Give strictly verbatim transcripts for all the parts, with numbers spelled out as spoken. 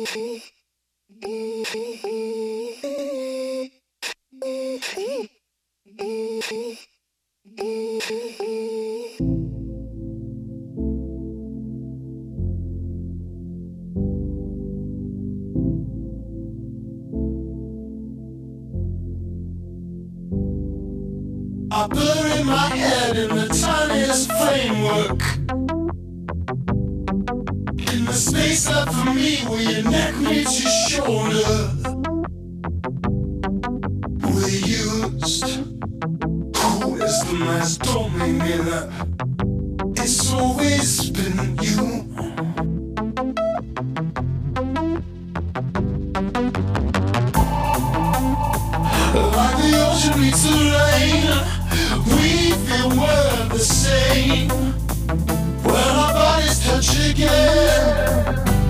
I bury my head in the tiniest framework, in the space left for me where your neck meets your shoulder. We're used. Who is the mask? Don't make me laugh. It's always been you. Like the ocean meets the rain, we feel we're the same when our bodies touch again.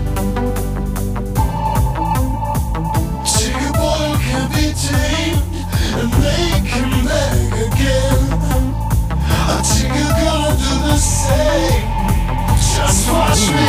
Take a boy who can't be tamed and make him beg again. I take a girl and do the same. Just watch me.